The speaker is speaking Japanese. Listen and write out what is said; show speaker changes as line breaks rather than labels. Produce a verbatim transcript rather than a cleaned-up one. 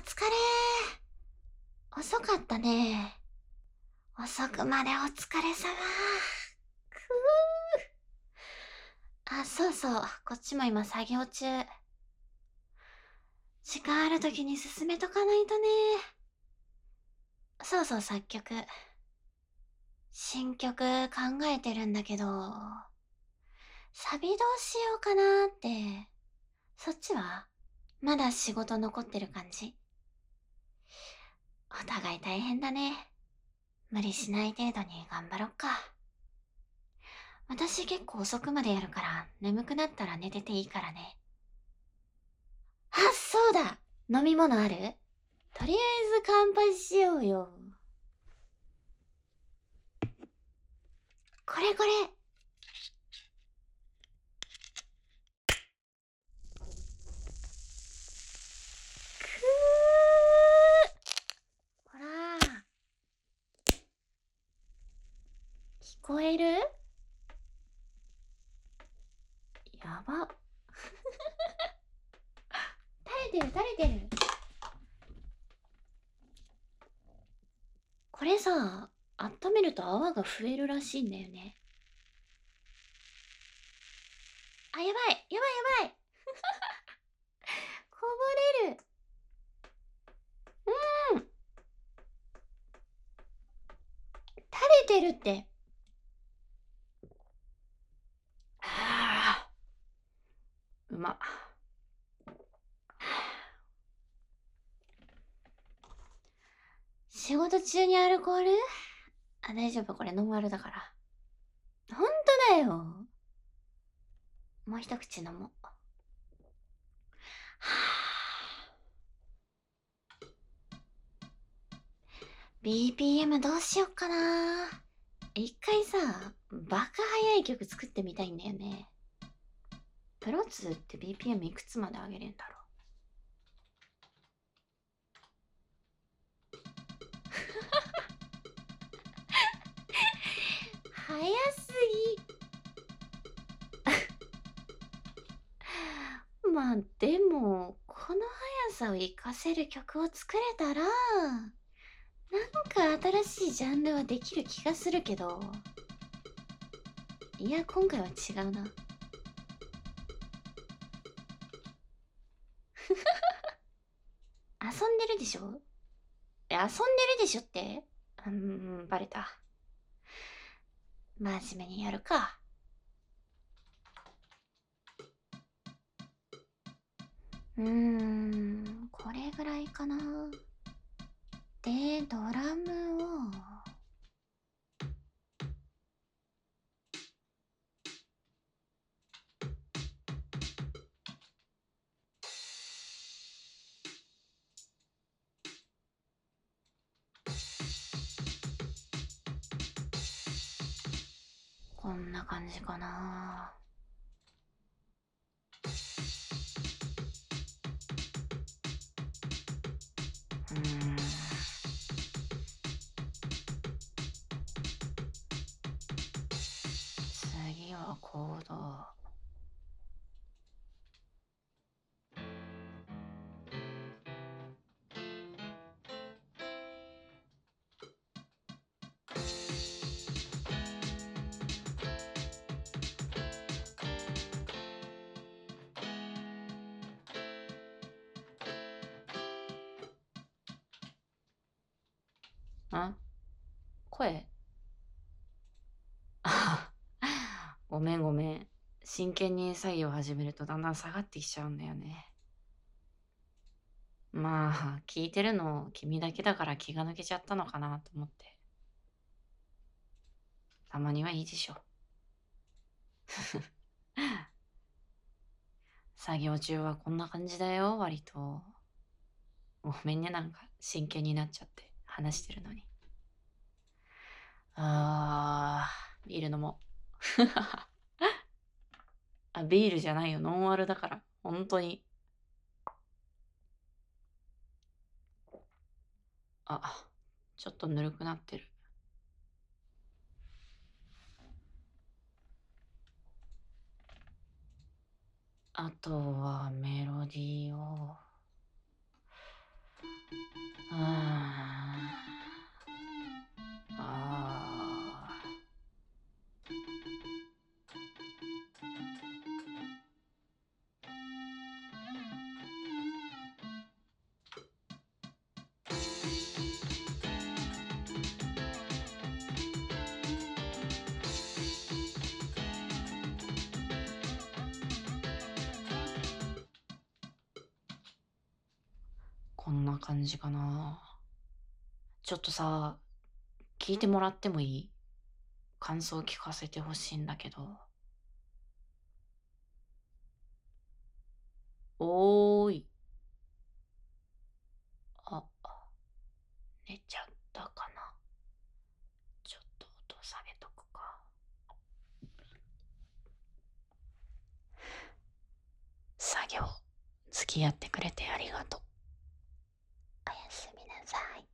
疲れー。遅かったね。遅くまでお疲れ様。くー。あ、そうそう。こっちも今作業中。時間あるときに進めとかないとね。そうそう、作曲。新曲考えてるんだけど、サビどうしようかなーって。そっちはまだ仕事残ってる感じ？お互い大変だね。無理しない程度に頑張ろっか。私結構遅くまでやるから眠くなったら寝てていいからね。あ、そうだ。飲み物ある？とりあえず乾杯しようよ。これこれ。くー。ほら。聞こえる？やば。垂れてる垂れてる。これさ、温めると泡が増えるらしいんだよね。あ、やばいやばいやばい。こぼれる。うーん。垂れてるって。はあ、うまっ。仕事中にアルコール？あ、大丈夫、これノンアルだから。ほんとだよ。もう一口飲もう。はあ、ビーピーエム どうしよっかな。一回さ、バカ早い曲作ってみたいんだよね。プロツーって ビーピーエム いくつまで上げれんだろう。早すぎ。まあでもこの速さを活かせる曲を作れたらなんか新しいジャンルはできる気がするけど、いや今回は違うな。遊んでるでしょ？え、遊んでるでしょって。うん、バレた。真面目にやるか。うーん、これぐらいかな。で、ドラムを。こんな感じかな。うーん。次はコード。ん？声？あ、ごめんごめん。真剣に作業始めるとだんだん下がってきちゃうんだよね。まあ、聞いてるの君だけだから気が抜けちゃったのかなと思って。たまにはいいでしょ。作業中はこんな感じだよ、割と。ごめんね、なんか真剣になっちゃって話してるのに。あー、ビール飲もう。あ、ビールじゃないよ、ノンアルだから。本当に。あ、ちょっとぬるくなってる。あとはメロディーを。 こんな感じかな。ちょっとさ、聞いてもらってもいい？感想聞かせてほしいんだけど。おーい。あ、寝ちゃったかな。ちょっと音下げとくか。作業、付き合ってくれてありがとう。おやすみなさい。